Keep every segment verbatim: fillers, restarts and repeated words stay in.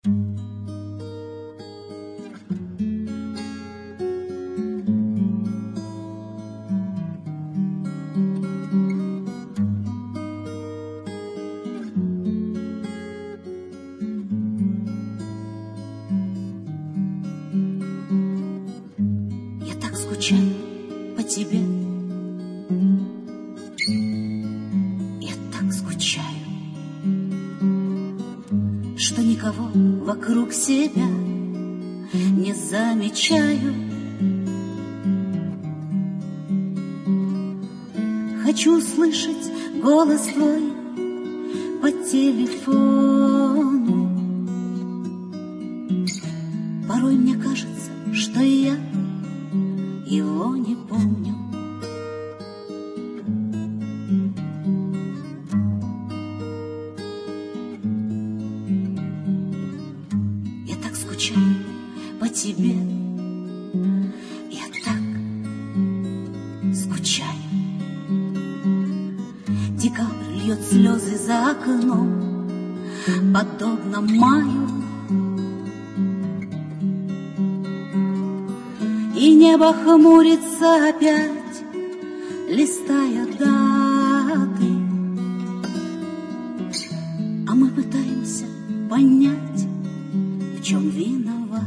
Скучаю по тебе, я так скучаю, что никого вокруг себя не замечаю. Хочу услышать голос твой по телефону. Порой мне кажется, что и я его не помню. Я так скучаю по тебе, я так скучаю. Декабрь льет слезы за окном, подобно маю. И небо хмурится опять, листая даты. А мы пытаемся понять, в чем виноваты.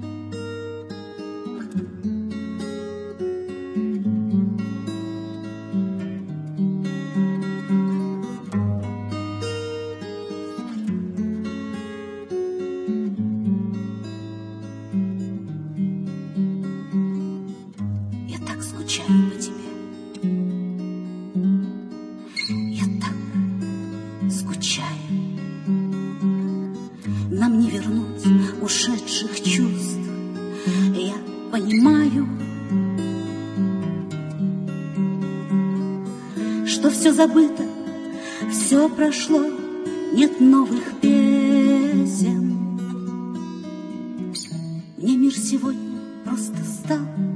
Скучаю по тебе, я так скучаю. Нам не вернуть ушедших чувств, я понимаю, что все забыто, все прошло, нет новых песен. Мне мир сегодня просто стал